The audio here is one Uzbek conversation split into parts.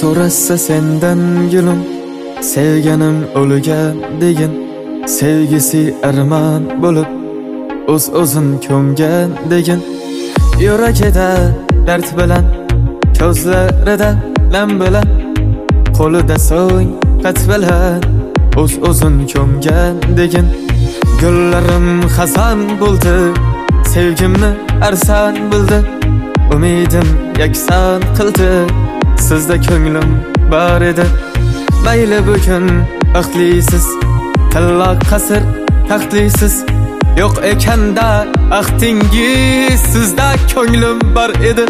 so'rasa sendan gulum, sevganim o'lgan degin, sevgisi armon bo'lib o'z-o'zin ko'mgan degin. Yurakida dard bilan, ko'zlarida lam bilan, qo'lida so'ng qat bilan o'z-o'zin ko'mgan degin. Gullarim xazon bo'ldi, sevgimni arson bildi, umidim yakson qildi, sizda ko'nglim bor edi. Mayli bugun baxtlisiz, talloq qasr taxtlisiz, yo'q ekanda axtingiz, sizda ko'nglim bor edi.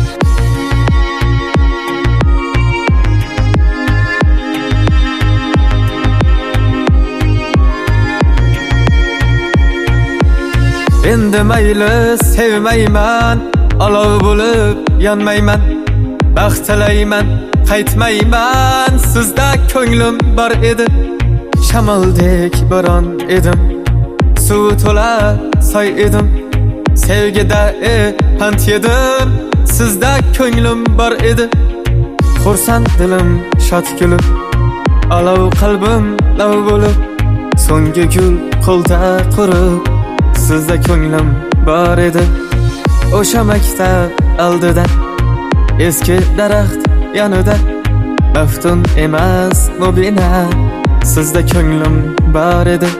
Endi mayli sevmayman, olov bo'lib yonmayman, baxt tilayman, qaytmayman, sizda ko'nglim bor edi. Shamoldek bo'ron edim, suv to'la soy edim, sevgida pand yedim, sizda ko'nglim bor edi. Xursand dilim shod kulib, olov qalbim lav bo'lib, so'nggi gul qo'lda qurib, sizda ko'nglim bor edi. O'sha maktab oldida, eski daraxt yonida, maftun emas mubina, sizda ko'nglim bor edi.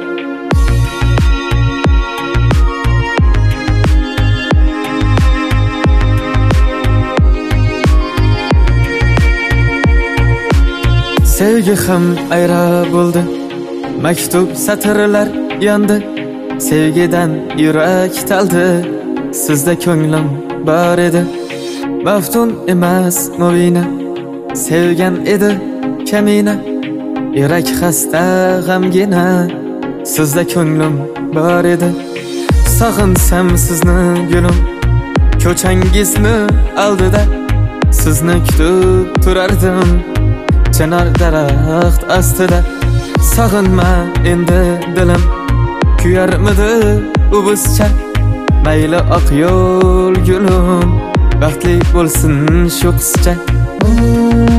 Sevgi ham ayro bo'ldi, maktub satrlar yondi, sevgidan yurak taldi, sizda ko'nglim bor edi. Maftun emas mubina, sevgan edi kamina, yurak xasta g'amgina, sizda ko'nglim bor edi. Sog'insam sizni gulim, ko'changizni oldida, sizni kutib turardim, chinor daraxt ostida. Sog'inma endi dilim, kuyarmidi u bizcha, mayli oq yo'l gulim, baxtli bo'lsin shu qizcha.